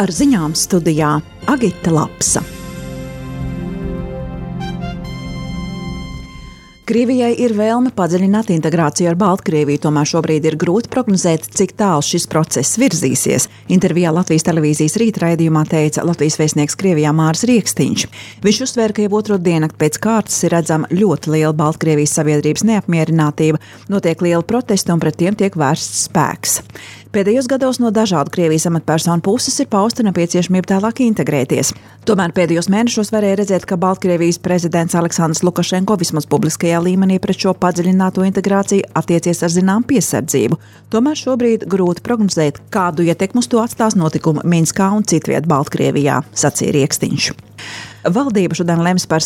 Ar ziņām studijā Agita Lapsa. Krievijai ir vēlme padziļināt integrāciju ar Baltkrieviju, tomēr šobrīd ir grūti prognozēt, cik tālu šis process virzīsies. Intervijā Latvijas televīzijas rīta raidījumā teica Latvijas vēstnieks Krievijā Māris Riekstiņš. Viņš uzsvēra, ka jau otro diennakti pēc kārtas ir redzama ļoti liela Baltkrievijas sabiedrības neapmierinātība, notiek liela protesta un pret tiem tiek vērsts spēks. Pēdējos gados no dažādu Krievijas amatpersonu puses ir pausta nepieciešamība tālāk integrēties. Tomēr pēdējos mēnešos varēja redzēt, ka Baltkrievijas prezidents Aleksandrs Lukašenko vismaz publiskajā līmenī pret šo padziļināto integrāciju attiecies ar zinām piesardzību. Tomēr šobrīd grūti prognozēt, kādu ietekmi uz to atstās notikumi Minskā un citviet Baltkrievijā, sacīja Riekstiņš. Valdība šodien lems par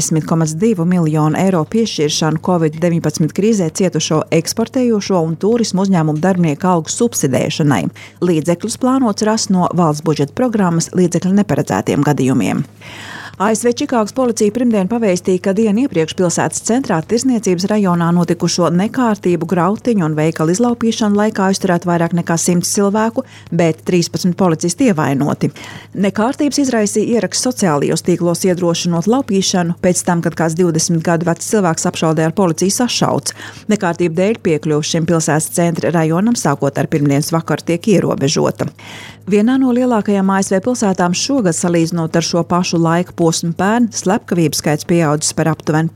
70,2 miljonu eiro piešķiršanu Covid-19 krīzē cietušo eksportējošo un turismu uzņēmumu darbinieku algu subsidēšanai. Līdzekļus plānots rast no valsts budžeta programmas līdzekļu neparedzētiem gadījumiem. ASV Čikāgas policija pirmdien pavēstīja, ka dienu iepriekš pilsētas centrā Tirzniecības rajonā notikušo nekārtību, grautiņu un veikalu izlaupīšanu laikā aizturēt vairāk nekā 100 cilvēku, bet 13 policisti ievainoti. Nekārtības izraisīja ieraksts sociālajos tīklos iedrošinot laupīšanu, pēc tam, kad kāds 20 gadu vecs cilvēks apšaudē ar policiju sašauts. Nekārtību dēļ piekļuve šim pilsētas centra rajonam sākot ar pirmdienas vakaru tiek ierobežota. Vienā no lielākajām ASV pilsētām šogad salīdzinot ar šo pašu laika posmu pērn, slepkavību skaits pieaudzis par aptuveni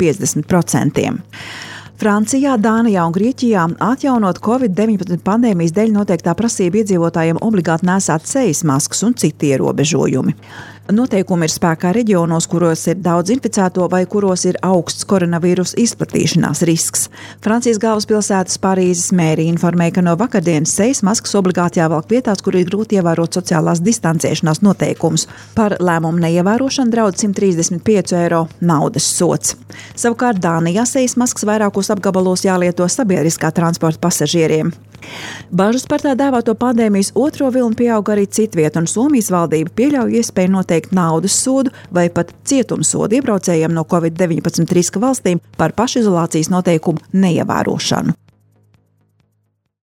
50%. Francijā, Dānijā un Grieķijā atjaunot Covid-19 pandēmijas dēļ noteiktā prasība iedzīvotājiem obligāti nēsāt sejas maskas un citi ierobežojumi. Noteikumi ir spēkā reģionos, kuros ir daudz inficēto vai kuros ir augsts koronavīrusa izplatīšanās risks. Francijas galvaspilsētas Parīzes mērija informēja, ka no vakardienas sejas maskas obligāti jāvelk vietās, kur ir grūti ievērot sociālās distancēšanās noteikumus. Par lēmumu neievērošanu draud 135 eiro naudas sods. Savukārt Dānijā sejas maskas vairākos apgabalos jālieto sabiedriskā transporta pasažieriem. Bažas par tā dēvēto pandēmijas otro vilni pieauga arī citviet, un Somijas valdība pieļauj iespēju noteikt naudas sodu vai pat cietumsodu iebraucējiem no Covid-19 riska valstīm par pašizolācijas noteikumu neievērošanu.